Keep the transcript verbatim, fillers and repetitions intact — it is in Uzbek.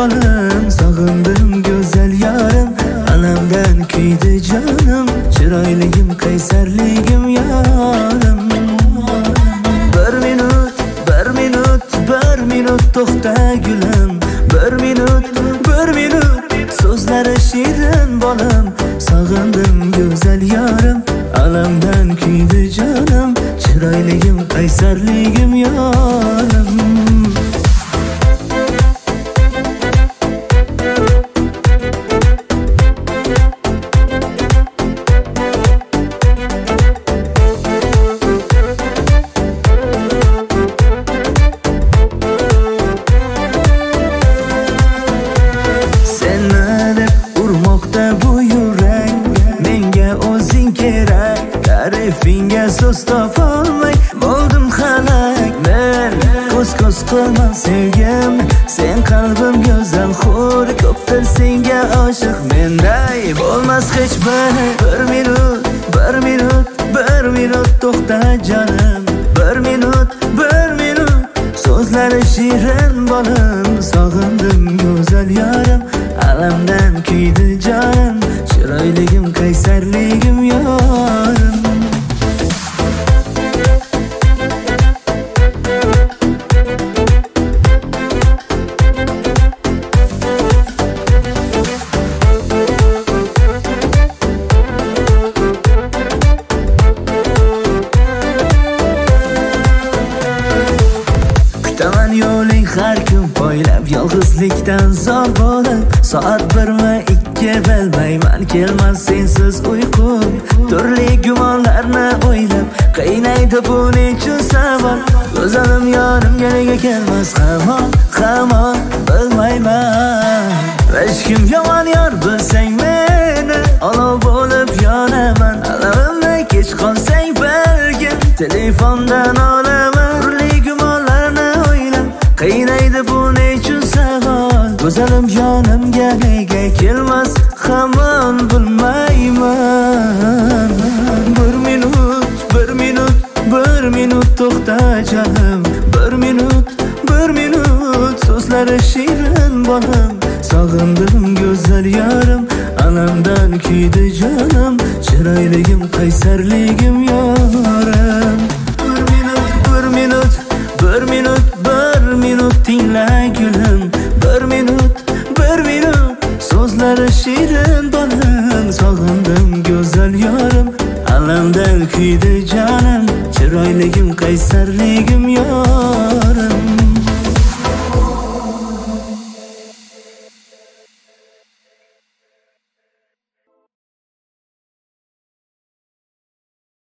bolam, sog'indim go'zal yarim, alamdan kuydi jonim, chiroyligim qaysarligim yarim. Bir minut, bir minut, bir minut to'xta gulim, bir minut, bir minut, so'zlari shirin bolam, sog'indim go'zal yarim, alamdan kuydi jonim, chiroyligim qaysarligim yarim. Tarifingga so'z topolmay bo'ldim halak. Men ko'z-ko'z qilma sevgim, sen qalbim go'zal xur, ko'pdir senga oshiq, menday bo'lmas hech biri. Bir minut, bir minut, bir minut to'xta jonim, bir minut, bir minut, so'zlari shirin bolam, sog'indim go'zal yarim, alamdan kuydi jonim, chiroyligim qaysarligim yorim. Kutaman yo'ling har kun poylab, yolg'izlikdan zor bo'lib, soat bir va ikki bilmayman, kelmas sensiz uyqum. Turli gumonlarni o'ylab, qiynaydi bu nechun savol, go'zalim yonimga nega kelmas hamon, hamon bilmayman. Hech kim yomon yor bilsang meni, olov bo'lib yonaman, alamimni kech qolsang balkim telefondan olaman. Turli gumonlarni o'ylab, qiynaydi bu nechun savol, go'zalim yonimga nega kelmas hamon bilmayman. Bir minut, bir minut, bir minut to'xta jonim, bir minut, bir minut, so'zlari shirin bolam, sog'indim go'zal yarim, alamdan kuydi jonim, chiroyligim qaysarligim yorim.